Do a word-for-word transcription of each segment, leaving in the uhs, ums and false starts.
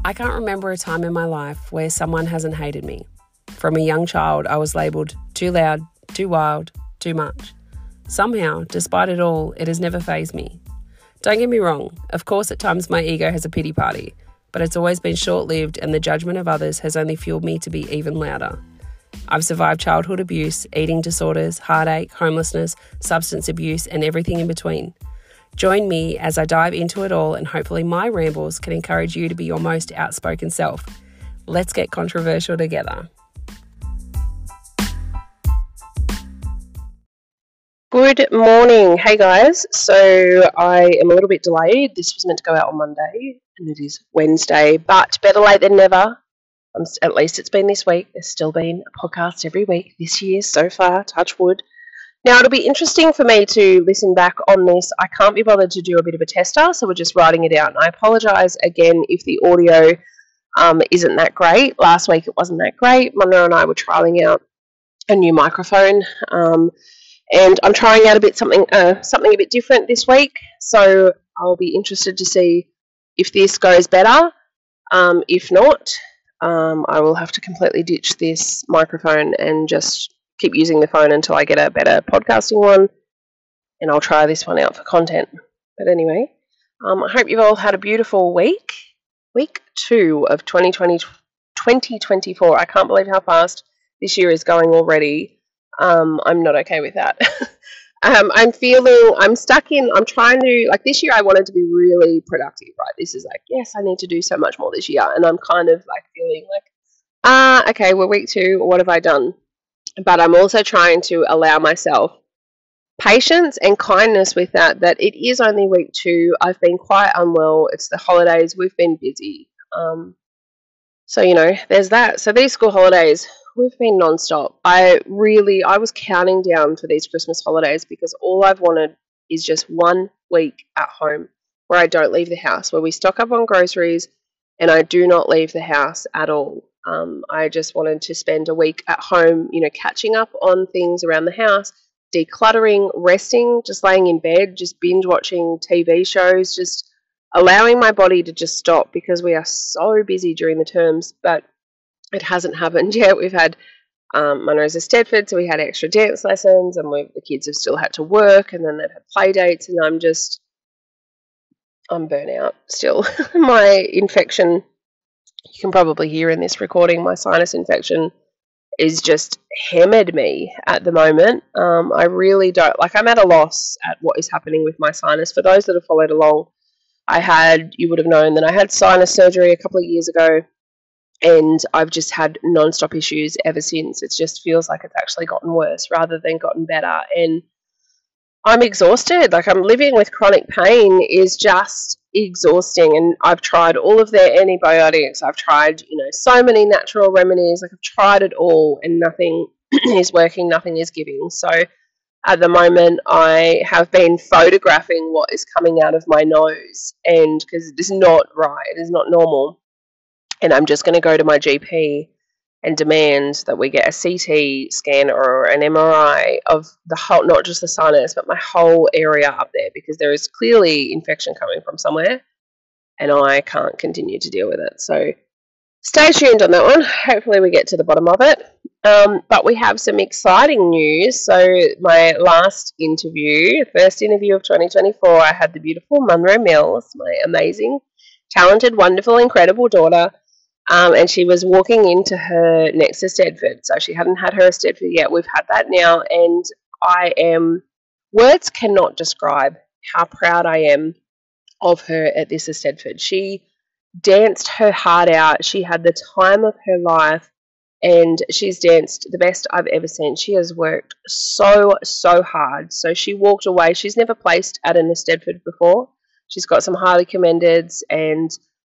I can't remember a time in my life where someone hasn't hated me. From a young child, I was labelled too loud, too wild, too much. Somehow, despite it all, it has never fazed me. Don't get me wrong, of course at times my ego has a pity party, but it's always been short-lived and the judgment of others has only fueled me to be even louder. I've survived childhood abuse, eating disorders, heartache, homelessness, substance abuse, and everything in between. Join me as I dive into it all, and hopefully my rambles can encourage you to be your most outspoken self. Let's get controversial together. Good morning. Hey guys. So I am a little bit delayed. This was meant to go out on Monday and it is Wednesday, but better late than never. Um, at least it's been this week. There's still been a podcast every week this year so far, touch wood. Now, it'll be interesting for me to listen back on this. I can't be bothered to do a bit of a tester, so we're just writing it out. And I apologise again if the audio um, isn't that great. Last week it wasn't that great. Munro and I were trialling out a new microphone, um, and I'm trying out a bit something uh, something a bit different this week. So I'll be interested to see if this goes better. Um, if not, Um, I will have to completely ditch this microphone and just keep using the phone until I get a better podcasting one, and I'll try this one out for content. But anyway, um, I hope you've all had a beautiful week, week two of twenty twenty, twenty twenty-four. I can't believe how fast this year is going already. Um, I'm not okay with that. um, I'm feeling, I'm stuck in, I'm trying to, like this year I wanted to be really productive, right? This is like, yes, I need to do so much more this year. And I'm kind of like feeling like, ah, uh, okay, we're week two, what have I done? But I'm also trying to allow myself patience and kindness with that, that it is only week two. I've been quite unwell. It's the holidays. We've been busy. Um, so, you know, there's that. So these school holidays, we've been nonstop. I really, I was counting down for these Christmas holidays because all I've wanted is just one week at home where I don't leave the house, where we stock up on groceries and I do not leave the house at all. Um, I just wanted to spend a week at home, you know, catching up on things around the house, decluttering, resting, just laying in bed, just binge watching T V shows, just allowing my body to just stop because we are so busy during the terms, but it hasn't happened yet. We've had um, Munro's at Stedford, so we had extra dance lessons, and we've, the kids have still had to work, and then they've had play dates, and I'm just, I'm burnt out still. My infection, you can probably hear in this recording, my sinus infection is just hammered me at the moment. Um, I really don't, like I'm at a loss at what is happening with my sinus. For those that have followed along, I had, you would have known that I had sinus surgery a couple of years ago, and I've just had non-stop issues ever since. It just feels like it's actually gotten worse rather than gotten better. And I'm exhausted. Like I'm living with chronic pain is just exhausting. And I've tried all of their antibiotics. I've tried, you know, so many natural remedies. Like I've tried it all and nothing is working. Nothing is giving. So at the moment I have been photographing what is coming out of my nose, and because it is not right, it is not normal. And I'm just going to go to my G P and demand that we get a C T scan or an M R I of the whole, not just the sinus, but my whole area up there, because there is clearly infection coming from somewhere and I can't continue to deal with it. So stay tuned on that one. Hopefully we get to the bottom of it. Um, but we have some exciting news. So my last interview, first interview of twenty twenty-four, I had the beautiful Munro Mills, my amazing, talented, wonderful, incredible daughter. Um, and she was walking into her next to Stedford. So she hadn't had her Stedford yet. We've had that now. And I am, words cannot describe how proud I am of her at this Stedford. She danced her heart out. She had the time of her life, and she's danced the best I've ever seen. She has worked so, so hard. So she walked away. She's never placed at an Stedford before. She's got some highly commendeds, and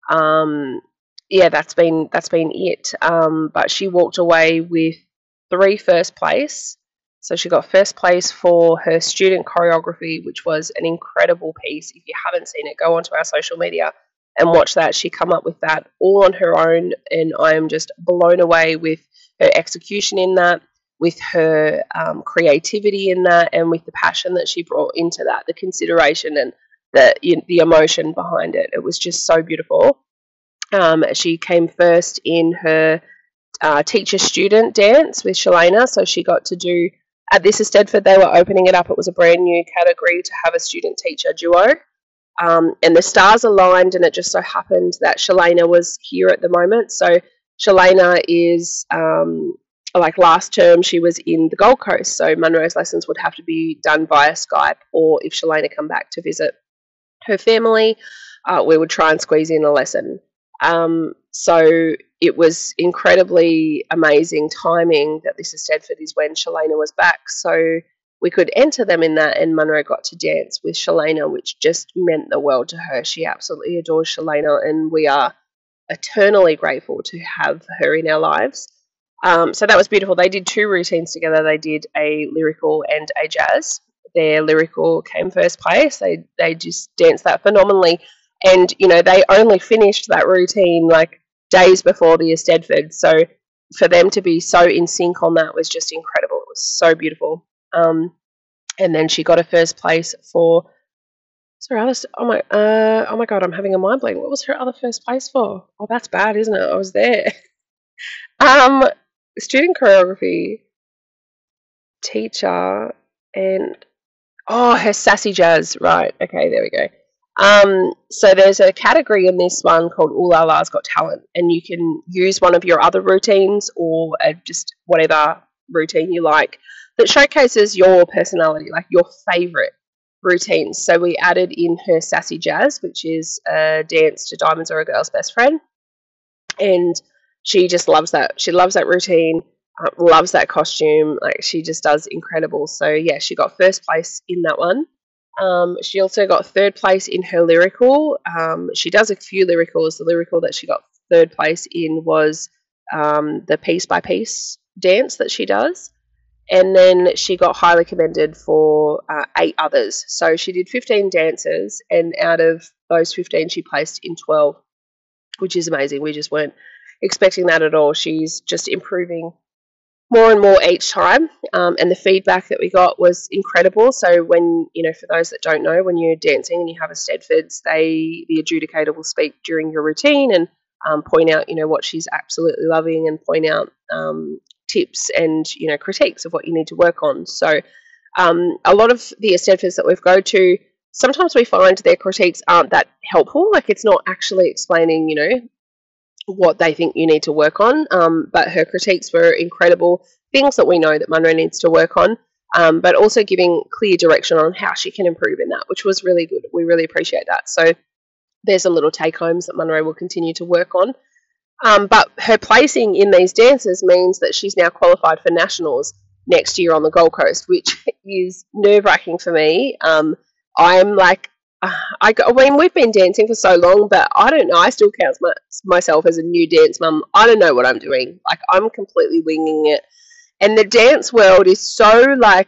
um, yeah, that's been that's been it. Um, but she walked away with three first place. So she got first place for her student choreography, which was an incredible piece. If you haven't seen it, go onto our social media and watch that. She come up with that all on her own, and I am just blown away with her execution in that, with her um, creativity in that, and with the passion that she brought into that, the consideration and the you know, the emotion behind it. It was just so beautiful. Um, she came first in her uh, teacher-student dance with Shalana, so she got to do, at this Eisteddfod, they were opening it up. It was a brand new category to have a student-teacher duo. Um, and the stars aligned, and it just so happened that Shalana was here at the moment. So Shalana is, um, like last term, she was in the Gold Coast, so Munro's lessons would have to be done via Skype, or if Shalana come back to visit her family, uh, we would try and squeeze in a lesson. Um, so it was incredibly amazing timing that this Eisteddfod is when Shalana was back. So we could enter them in that, and Munro got to dance with Shalana, which just meant the world to her. She absolutely adores Shalana, and we are eternally grateful to have her in our lives. Um, so that was beautiful. They did two routines together. They did a lyrical and a jazz. Their lyrical came first place. They they just danced that phenomenally, and you know they only finished that routine like days before the Eisteddfod. So for them to be so in sync on that was just incredible. It was so beautiful. Um, and then she got a first place for. Sorry, other, oh my, uh, oh my god, I'm having a mind blank. What was her other first place for? Oh, that's bad, isn't it? I was there. um, student choreography, teacher, and oh, her sassy jazz. Right. Okay, there we go. Um, so there's a category in this one called Ooh La La's Got Talent, and you can use one of your other routines or uh, just whatever routine you like that showcases your personality, like your favourite routines. So we added in her sassy jazz, which is a dance to Diamonds Are a Girl's Best Friend, and she just loves that. She loves that routine, uh, loves that costume. Like she just does incredible. So yeah, she got first place in that one. Um, she also got third place in her lyrical. Um, she does a few lyricals. The lyrical that she got third place in was um, the piece by piece dance that she does. And then she got highly commended for uh, eight others. So she did fifteen dances, and out of those fifteen, she placed in twelve, which is amazing. We just weren't expecting that at all. She's just improving more and more each time, um, and the feedback that we got was incredible. So when, you know, for those that don't know, when you're dancing and you have Eisteddfods, they, the adjudicator will speak during your routine and um, point out, you know, what she's absolutely loving, and point out um, tips and, you know, critiques of what you need to work on. So um, a lot of the Eisteddfods that we've go to, sometimes we find their critiques aren't that helpful. Like it's not actually explaining, you know, what they think you need to work on, um, but her critiques were incredible, things that we know that Munro needs to work on, um, but also giving clear direction on how she can improve in that, which was really good. We really appreciate that. So there's a little take-homes that Munro will continue to work on. Um, but her placing in these dances means that she's now qualified for nationals next year on the Gold Coast, which is nerve-wracking for me. Um, I'm like, uh, I, I mean, we've been dancing for so long, but I don't know. I still count my, myself as a new dance mum. I don't know what I'm doing. Like, I'm completely winging it. And the dance world is so, like,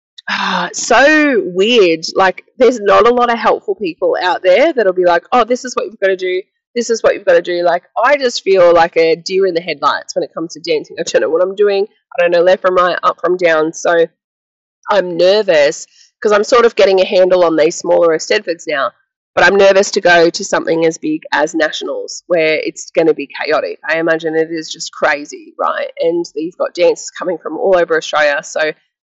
uh, so weird. Like, there's not a lot of helpful people out there that'll be like, oh, this is what you've got to do. This is what you've got to do. Like, I just feel like a deer in the headlights when it comes to dancing. I don't know what I'm doing. I don't know left from right, up from down. So I'm nervous because I'm sort of getting a handle on these smaller Eisteddfods now. But I'm nervous to go to something as big as nationals, where it's going to be chaotic. I imagine it is just crazy, right? And you've got dancers coming from all over Australia. So,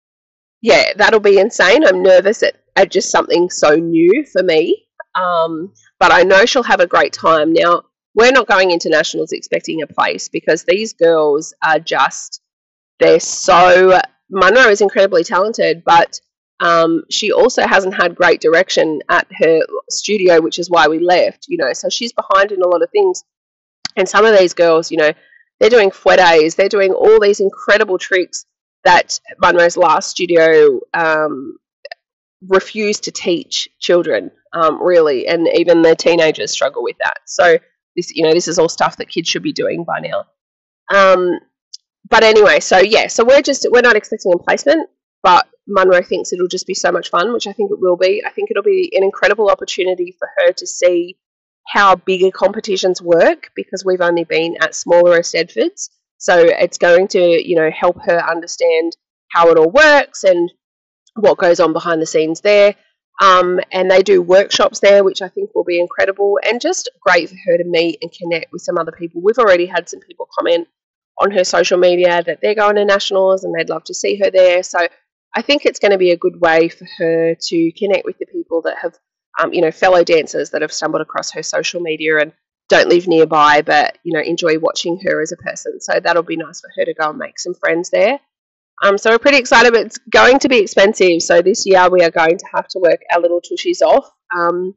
yeah, that'll be insane. I'm nervous at, at just something so new for me. Um, but I know she'll have a great time. Now, we're not going into nationals expecting a place, because these girls are just, they're so, Munro is incredibly talented, but um, she also hasn't had great direction at her studio, which is why we left, you know, so she's behind in a lot of things. And some of these girls, you know, they're doing fouettes, they're doing all these incredible tricks that Munro's last studio um, refused to teach children, um, really, and even the teenagers struggle with that. So this, you know, this is all stuff that kids should be doing by now. Um, but anyway, so yeah, so we're just we're not expecting a placement, but Munro thinks it'll just be so much fun, which I think it will be. I think it'll be an incredible opportunity for her to see how bigger competitions work, because we've only been at smaller Eisteddfods. So it's going to, you know, help her understand how it all works and what goes on behind the scenes there. Um, and they do workshops there, which I think will be incredible and just great for her to meet and connect with some other people. We've already had some people comment on her social media that they're going to nationals and they'd love to see her there. So I think it's going to be a good way for her to connect with the people that have, um, you know, fellow dancers that have stumbled across her social media and don't live nearby, but, you know, enjoy watching her as a person. So that'll be nice for her to go and make some friends there. Um, so we're pretty excited, but it's going to be expensive. So this year we are going to have to work our little tushies off um,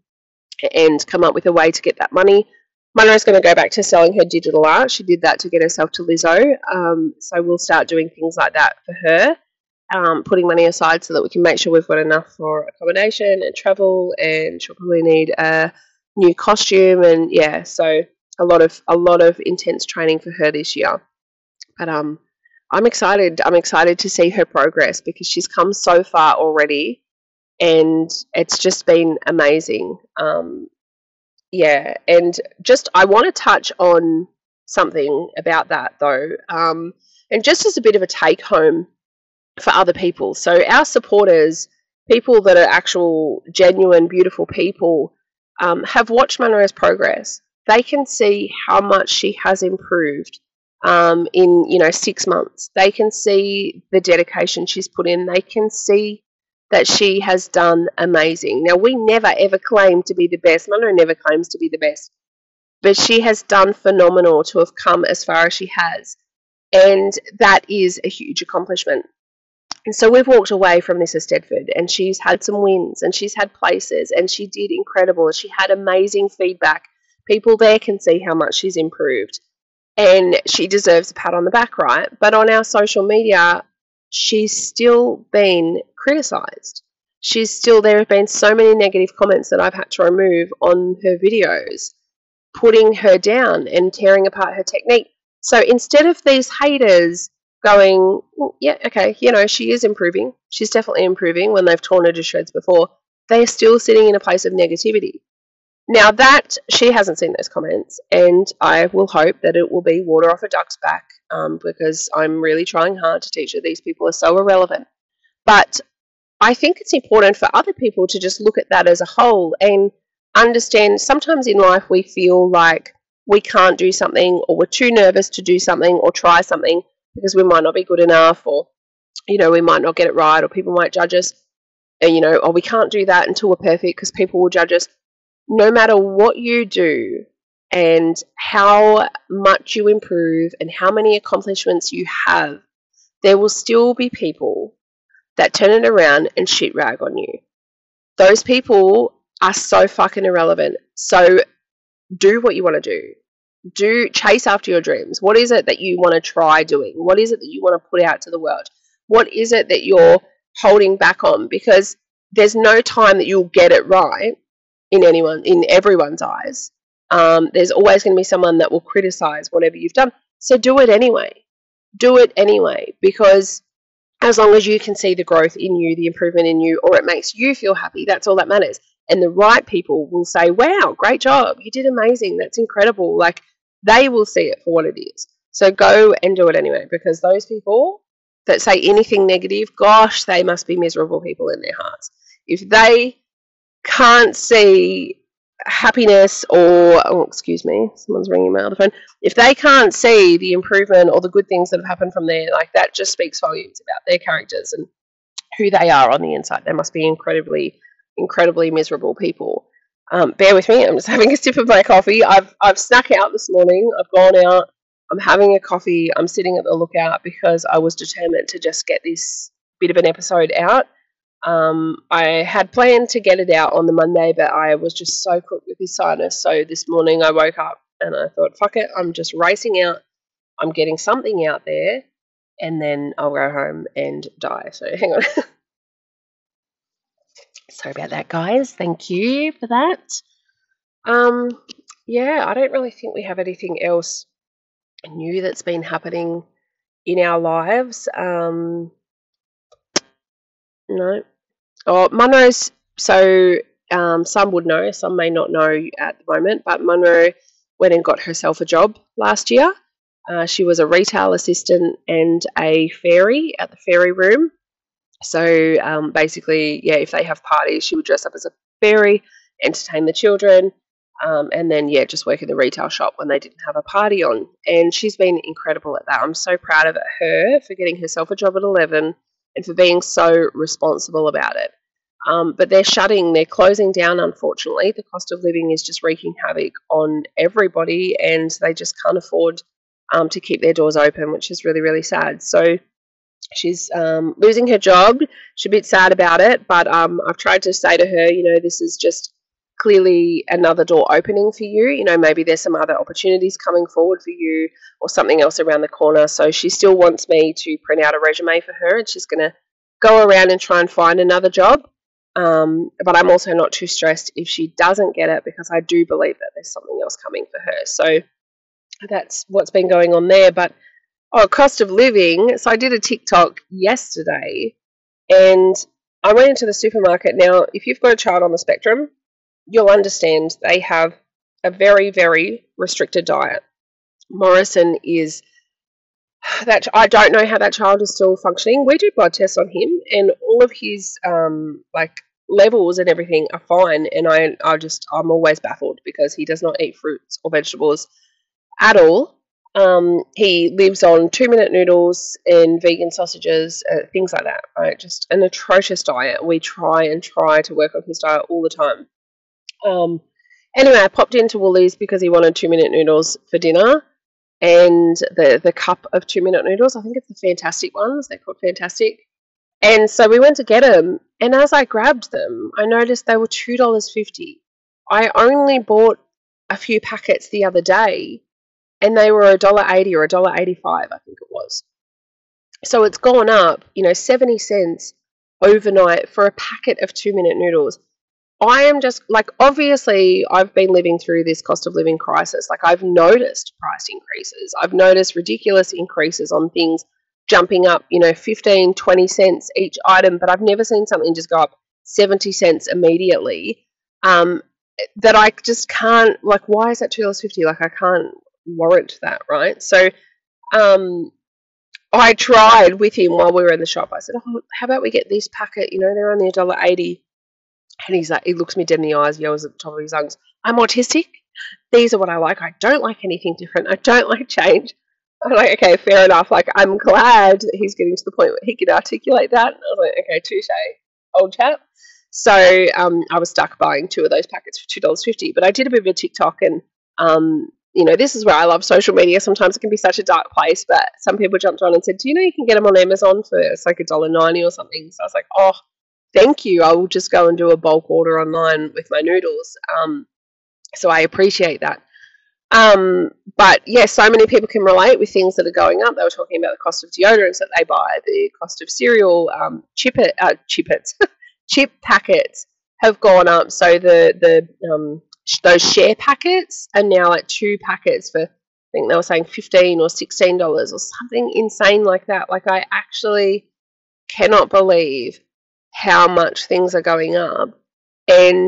and come up with a way to get that money. Munro's going to go back to selling her digital art. She did that to get herself to Lizzo. Um, so we'll start doing things like that for her, um, putting money aside so that we can make sure we've got enough for accommodation and travel, and she'll probably need a new costume, and yeah, so a lot of a lot of intense training for her this year. But um, I'm excited. I'm excited to see her progress because she's come so far already, and it's just been amazing. Um, yeah, and just I want to touch on something about that though, um, and just as a bit of a take home for other people. So our supporters, people that are actual, genuine, beautiful people, um, have watched Munro's progress. They can see how much she has improved um, in, you know, six months. They can see the dedication she's put in. They can see that she has done amazing. Now, we never, ever claim to be the best. Munro never claims to be the best. But she has done phenomenal to have come as far as she has. And that is a huge accomplishment. And so we've walked away from this as Stedford, and she's had some wins, and she's had places, and she did incredible. She had amazing feedback. People there can see how much she's improved, and she deserves a pat on the back, right? But on our social media, she's still been criticised. She's still, there have been so many negative comments that I've had to remove on her videos, putting her down and tearing apart her technique. So instead of these haters going, well, yeah, okay, you know, she is improving. She's definitely improving when they've torn her to shreds before. They are still sitting in a place of negativity. Now that she hasn't seen those comments, and I will hope that it will be water off a duck's back, um, because I'm really trying hard to teach her these people are so irrelevant. But I think it's important for other people to just look at that as a whole and understand sometimes in life we feel like we can't do something, or we're too nervous to do something or try something because we might not be good enough, or, you know, we might not get it right, or people might judge us, and, you know, or we can't do that until we're perfect because people will judge us. No matter what you do and how much you improve and how many accomplishments you have, there will still be people that turn it around and shit rag on you. Those people are so fucking irrelevant. So do what you want to do. Do chase after your dreams. What is it that you want to try doing? What is it that you want to put out to the world? What is it that you're holding back on? Because there's no time that you'll get it right in anyone, in everyone's eyes. Um, there's always going to be someone that will criticize whatever you've done. So do it anyway. Do it anyway, because as long as you can see the growth in you, the improvement in you, or it makes you feel happy, that's all that matters. And the right people will say, wow, great job. You did amazing. That's incredible. Like, they will see it for what it is. So go and do it anyway, because those people that say anything negative, gosh, they must be miserable people in their hearts. If they can't see happiness or, oh, excuse me, someone's ringing my other phone. If they can't see the improvement or the good things that have happened from there, like, that just speaks volumes about their characters and who they are on the inside. They must be incredibly, incredibly miserable people. Um, bear with me. I'm just having a sip of my coffee. I've I've snuck out this morning. I've gone out. I'm having a coffee. I'm sitting at the lookout because I was determined to just get this bit of an episode out. Um, I had planned to get it out on the Monday, but I was just so cooked with this sinus. So this morning I woke up and I thought, fuck it, I'm just racing out. I'm getting something out there, and then I'll go home and die. So hang on. Sorry about that, guys. Thank you for that. Um, yeah, I don't really think we have anything else new that's been happening in our lives. Um, no. Oh, Munro's, so um, some would know, some may not know at the moment, but Munro went and got herself a job last year. Uh, she was a retail assistant and a fairy at the fairy room. So um, basically, yeah, if they have parties, she would dress up as a fairy, entertain the children, um, and then, yeah, just work in the retail shop when they didn't have a party on. And she's been incredible at that. I'm so proud of her for getting herself a job at eleven and for being so responsible about it. Um, but they're shutting, they're closing down, unfortunately. The cost of living is just wreaking havoc on everybody, and they just can't afford um, to keep their doors open, which is really, really sad. So she's um, losing her job. She's a bit sad about it, but um, I've tried to say to her, you know, this is just clearly another door opening for you. You know, maybe there's some other opportunities coming forward for you or something else around the corner. So she still wants me to print out a resume for her, and she's going to go around and try and find another job. Um, but I'm also not too stressed if she doesn't get it, because I do believe that there's something else coming for her. So that's what's been going on there. But oh, cost of living. So I did a TikTok yesterday, and I went into the supermarket. Now, if you've got a child on the spectrum, you'll understand they have a very, very restricted diet. Morrison is that I don't know how that child is still functioning. We do blood tests on him, and all of his um like levels and everything are fine. And I I just I'm always baffled because he does not eat fruits or vegetables at all. Um, he lives on two minute noodles and vegan sausages, uh, things like that. Right, just an atrocious diet. We try and try to work on his diet all the time. Um, anyway, I popped into Woolies because he wanted two minute noodles for dinner, and the the cup of two minute noodles. I think it's the Fantastic ones. They're called Fantastic. And so we went to get them, and as I grabbed them, I noticed they were two dollars fifty. I only bought a few packets the other day, and they were a dollar eighty or a dollar eighty-five, I think it was. So it's gone up, you know, seventy cents overnight for a packet of two minute noodles. I am just like, obviously, I've been living through this cost of living crisis. Like, I've noticed price increases. I've noticed ridiculous increases on things jumping up, you know, fifteen, twenty cents each item, but I've never seen something just go up seventy cents immediately. Um, that I just can't, like, why is that two dollars fifty? Like, I can't warrant that, right? So, um, I tried with him while we were in the shop. I said, "Oh, how about we get this packet? You know, they're only a dollar eighty." And he's like, he looks me dead in the eyes, yells at the top of his lungs, "I'm autistic. These are what I like. I don't like anything different. I don't like change." I'm like, okay, fair enough. Like, I'm glad that he's getting to the point where he can articulate that. And I was like, okay, touche, old chap. So um, I was stuck buying two of those packets for two dollars fifty. But I did a bit of a TikTok, and um, you know, this is where I love social media. Sometimes it can be such a dark place, but some people jumped on and said, "Do you know you can get them on Amazon for it's like a dollar ninety or something?" So I was like, "Oh, thank you. I will just go and do a bulk order online with my noodles." Um, so I appreciate that. Um, but yeah, so many people can relate with things that are going up. They were talking about the cost of deodorants that they buy, the cost of cereal, um, chip uh, chippets, chip packets have gone up. So the the um, sh- those share packets are now like two packets for, I think they were saying fifteen or sixteen dollars or something insane like that. Like, I actually cannot believe how much things are going up and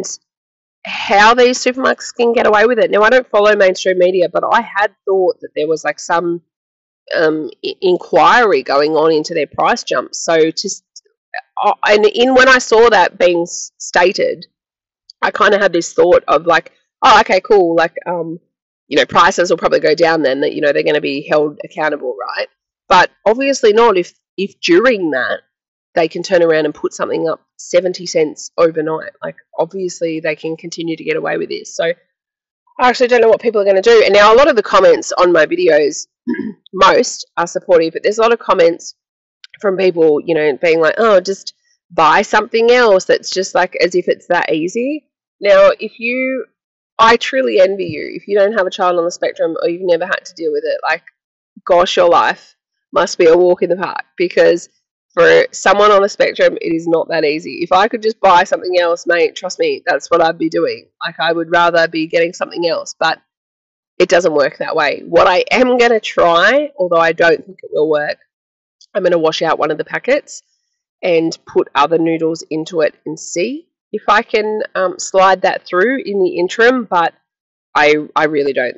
how these supermarkets can get away with it. Now, I don't follow mainstream media, but I had thought that there was like some um, I- inquiry going on into their price jumps. So, just uh, and in when I saw that being s- stated, I kind of had this thought of like, oh, okay, cool. Like, um, you know, prices will probably go down then. That, you know, they're going to be held accountable, right? But obviously not if if during that they can turn around and put something up seventy cents overnight. Like, obviously they can continue to get away with this. So I actually don't know what people are going to do. And now a lot of the comments on my videos, most are supportive, but there's a lot of comments from people, you know, being like, oh, just buy something else. That's just like as if it's that easy. Now, if you, I truly envy you if you don't have a child on the spectrum or you've never had to deal with it. Like, gosh, your life must be a walk in the park, because for someone on the spectrum, it is not that easy. If I could just buy something else, mate, trust me, that's what I'd be doing. Like, I would rather be getting something else, but it doesn't work that way. What I am going to try, although I don't think it will work, I'm going to wash out one of the packets and put other noodles into it and see if I can um, slide that through in the interim, but I I really don't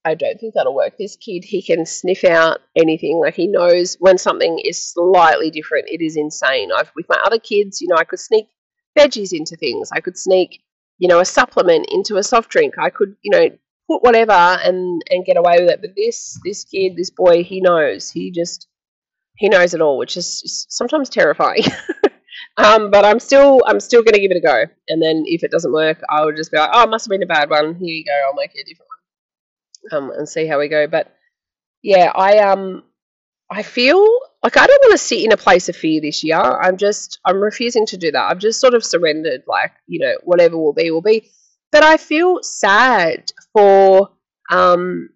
I don't think that'll work. This kid, he can sniff out anything. Like, he knows when something is slightly different. It is insane. I've with my other kids, you know, I could sneak veggies into things. I could sneak, you know, a supplement into a soft drink. I could, you know, put whatever and and get away with it. But this this kid, this boy, he knows. He just he knows it all, which is sometimes terrifying. um, but I'm still I'm still going to give it a go. And then if it doesn't work, I would just be like, oh, it must have been a bad one. Here you go. I'll make it a different one, um, and see how we go. But yeah, I um I feel like I don't want to sit in a place of fear this year. I'm just I'm refusing to do that. I've just sort of surrendered. Like, you know, whatever will be will be. But I feel sad for um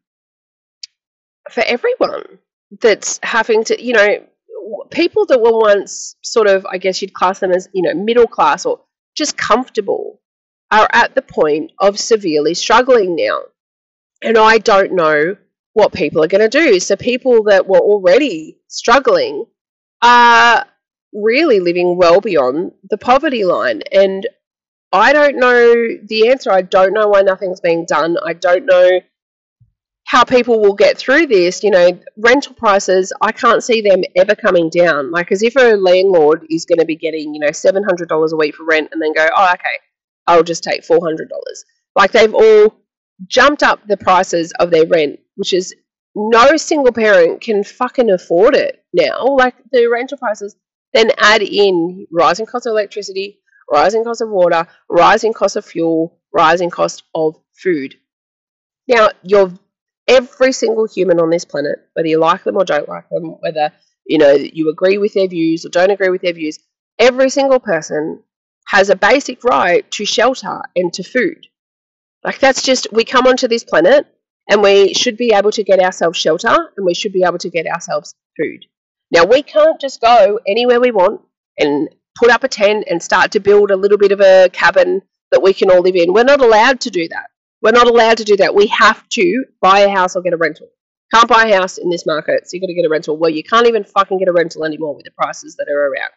for everyone that's having to, you know, people that were once sort of, I guess you'd class them as, you know, middle class or just comfortable, are at the point of severely struggling now. And I don't know what people are going to do. So people that were already struggling are really living well beyond the poverty line. And I don't know the answer. I don't know why nothing's being done. I don't know how people will get through this. You know, rental prices, I can't see them ever coming down. Like, as if a landlord is going to be getting, you know, seven hundred dollars a week for rent and then go, oh, okay, I'll just take four hundred dollars. Like, they've all jumped up the prices of their rent, which is no single parent can fucking afford it now. Like, the rental prices then add in rising cost of electricity, rising cost of water, rising cost of fuel, rising cost of food. Now, you're every single human on this planet, whether you like them or don't like them, whether, you know, you agree with their views or don't agree with their views, every single person has a basic right to shelter and to food. Like, that's just, we come onto this planet and we should be able to get ourselves shelter and we should be able to get ourselves food. Now, we can't just go anywhere we want and put up a tent and start to build a little bit of a cabin that we can all live in. We're not allowed to do that. We're not allowed to do that. We have to buy a house or get a rental. Can't buy a house in this market, so you've got to get a rental. Well, you can't even fucking get a rental anymore with the prices that are around.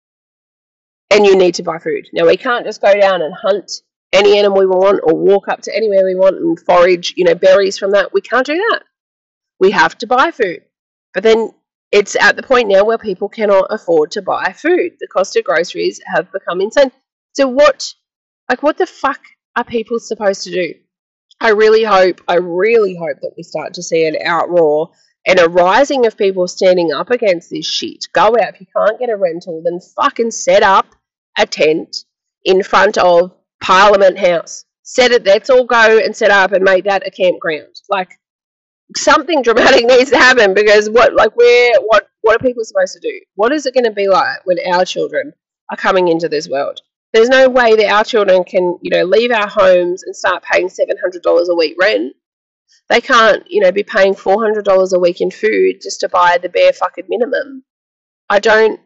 And you need to buy food. Now, we can't just go down and hunt any animal we want or walk up to anywhere we want and forage, you know, berries from that. We can't do that. We have to buy food. But then it's at the point now where people cannot afford to buy food. The cost of groceries have become insane. So what, like, what the fuck are people supposed to do? I really hope, I really hope that we start to see an outroar and a rising of people standing up against this shit. Go out. If you can't get a rental, then fucking set up a tent in front of Parliament House. Set it, let's all go and set up and make that a campground. Like, something dramatic needs to happen, because what, like, where, what, what are people supposed to do? What is it going to be like when our children are coming into this world? There's no way that our children can, you know, leave our homes and start paying seven hundred dollars a week rent. They can't, you know, be paying four hundred dollars a week in food just to buy the bare fucking minimum. I don't,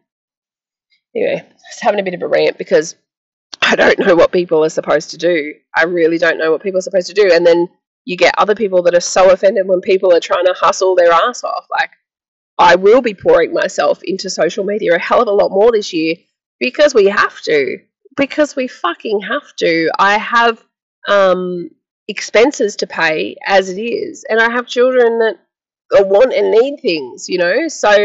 anyway, just having a bit of a rant because I don't know what people are supposed to do. I really don't know what people are supposed to do. And then you get other people that are so offended when people are trying to hustle their ass off. Like, I will be pouring myself into social media a hell of a lot more this year because we have to. Because we fucking have to. I have um, expenses to pay as it is, and I have children that want and need things, you know. So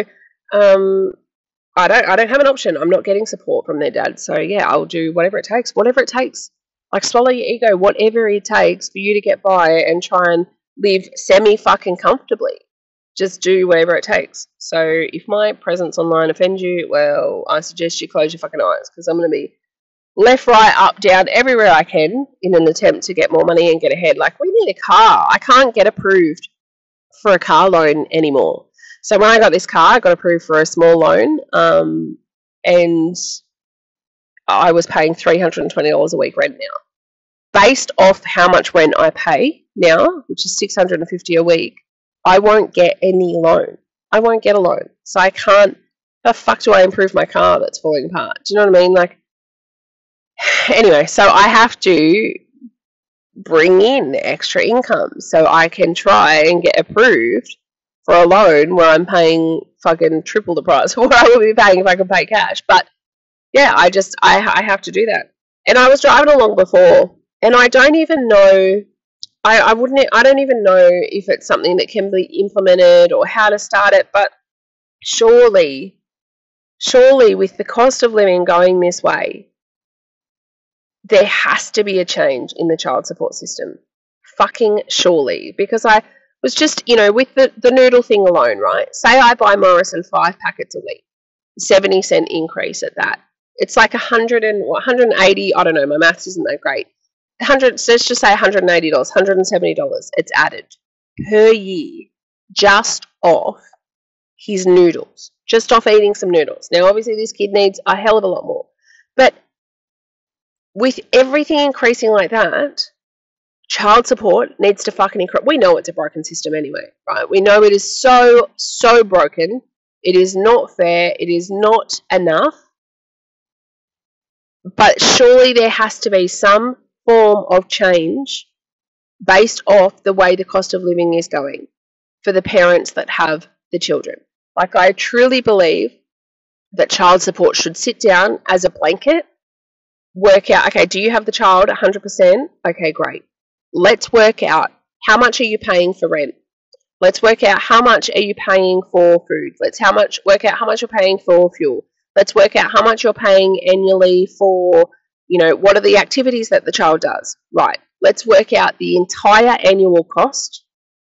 um, I don't. I don't have an option. I'm not getting support from their dad. So yeah, I'll do whatever it takes. Whatever it takes. Like, swallow your ego. Whatever it takes for you to get by and try and live semi fucking comfortably. Just do whatever it takes. So if my presence online offends you, well, I suggest you close your fucking eyes, because I'm going to be left, right, up, down, everywhere I can in an attempt to get more money and get ahead. Like, we need a car. I can't get approved for a car loan anymore. So when I got this car, I got approved for a small loan, um, and I was paying three hundred twenty dollars a week rent now. Based off how much rent I pay now, which is six hundred fifty dollars a week, I won't get any loan. I won't get a loan. So I can't, how the fuck do I improve my car that's falling apart? Do you know what I mean? Like, anyway, so I have to bring in extra income so I can try and get approved for a loan where I'm paying fucking triple the price of what I would be paying if I could pay cash. But yeah, I just, I, I have to do that. And I was driving along before, and I don't even know, I, I wouldn't, I don't even know if it's something that can be implemented or how to start it, but surely, surely with the cost of living going this way, there has to be a change in the child support system. Fucking surely. Because I was just, you know, with the, the noodle thing alone, right? Say I buy Morrison five packets a week, seventy cent increase at that. It's like one hundred and one hundred eighty, I don't know, my maths isn't that great. one hundred, so let's just say one hundred eighty dollars, one hundred seventy dollars it's added per year just off his noodles, just off eating some noodles. Now, obviously, this kid needs a hell of a lot more. But with everything increasing like that, child support needs to fucking increase. We know it's a broken system anyway, right? We know it is so, so broken. It is not fair. It is not enough. But surely there has to be some form of change based off the way the cost of living is going for the parents that have the children. Like, I truly believe that child support should sit down as a blanket, work out, okay, do you have the child one hundred percent? Okay, great. Let's work out how much are you paying for rent. Let's work out how much are you paying for food. Let's how much work out how much you're paying for fuel. Let's work out how much you're paying annually for, you know, what are the activities that the child does. Right. Let's work out the entire annual cost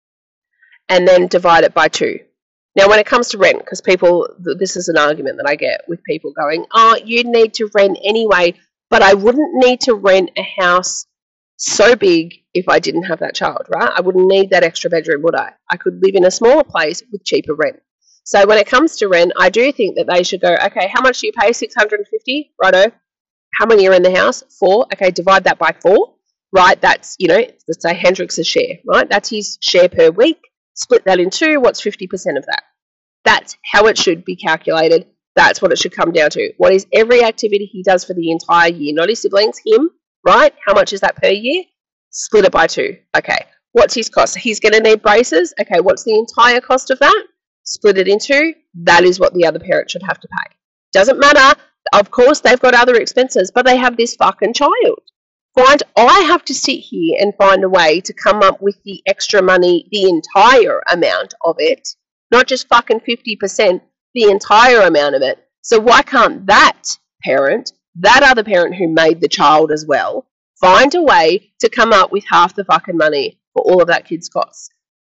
and then divide it by two. Now, when it comes to rent, because people, this is an argument that I get with people going, oh, you need to rent anyway, but I wouldn't need to rent a house so big if I didn't have that child, right? I wouldn't need that extra bedroom, would I? I could live in a smaller place with cheaper rent. So when it comes to rent, I do think that they should go, okay, how much do you pay? six hundred fifty, righto. How many are in the house? Four. Okay, divide that by four, right? That's, you know, let's say Hendrix's share, right? That's his share per week. Split that in two. What's fifty percent of that? That's how it should be calculated. That's what it should come down to. What is every activity he does for the entire year? Not his siblings, him, right? How much is that per year? Split it by two. Okay. What's his cost? He's going to need braces. Okay, what's the entire cost of that? Split it in two. That is what the other parent should have to pay. Doesn't matter. Of course, they've got other expenses, but they have this fucking child. Find, I have to sit here and find a way to come up with the extra money, the entire amount of it, not just fucking fifty percent, the entire amount of it. So why can't that parent, that other parent who made the child as well, find a way to come up with half the fucking money for all of that kid's costs?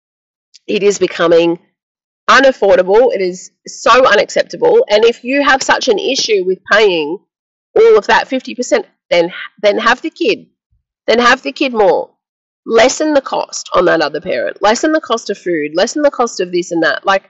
It is becoming unaffordable. It is so unacceptable. And if you have such an issue with paying all of that fifty percent, then then have the kid. Then have the kid more. Lessen the cost on that other parent. Lessen the cost of food. Lessen the cost of this and that. Like,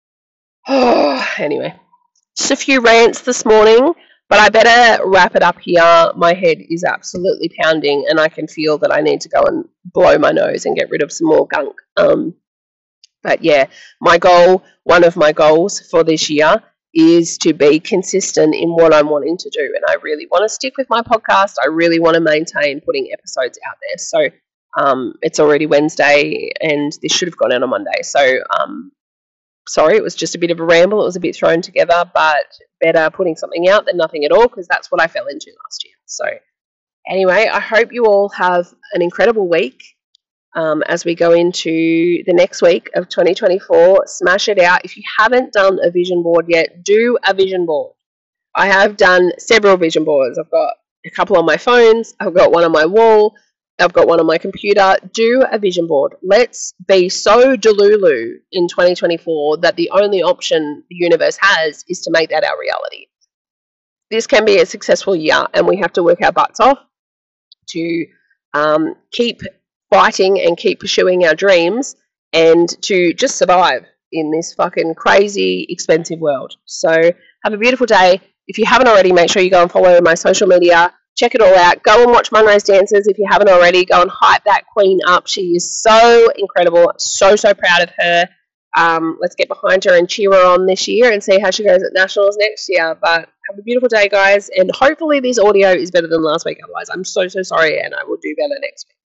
oh, anyway. Just a few rants this morning, but I better wrap it up here. My head is absolutely pounding, and I can feel that I need to go and blow my nose and get rid of some more gunk. Um, but yeah, my goal, one of my goals for this year is to be consistent in what I'm wanting to do. And I really want to stick with my podcast. I really want to maintain putting episodes out there. So um, it's already Wednesday and this should have gone out on Monday. So um, sorry, it was just a bit of a ramble. It was a bit thrown together, but better putting something out than nothing at all, because that's what I fell into last year. So anyway, I hope you all have an incredible week. Um, as we go into the next week of twenty twenty-four, smash it out. If you haven't done a vision board yet, do a vision board. I have done several vision boards. I've got a couple on my phones. I've got one on my wall. I've got one on my computer. Do a vision board. Let's be so delulu in twenty twenty-four that the only option the universe has is to make that our reality. This can be a successful year, and we have to work our butts off to um, keep fighting and keep pursuing our dreams and to just survive in this fucking crazy, expensive world. So have a beautiful day. If you haven't already, make sure you go and follow my social media. Check it all out. Go and watch Munro's Dances if you haven't already. Go and hype that queen up. She is so incredible. So, so proud of her. Um, let's get behind her and cheer her on this year and see how she goes at Nationals next year. But have a beautiful day, guys. And hopefully this audio is better than last week. Otherwise, I'm so, so sorry, and I will do better next week.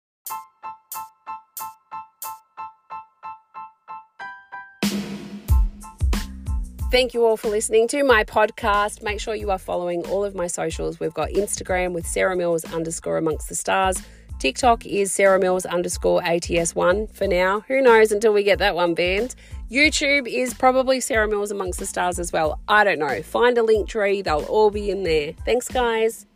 Thank you all for listening to my podcast. Make sure you are following all of my socials. We've got Instagram with Sarah Mills underscore amongst the stars, TikTok is Sarah Mills underscore A T S one for now. Who knows until we get that one banned. YouTube is probably Sarah Mills amongst the stars as well. I don't know. Find a link tree. They'll all be in there. Thanks, guys.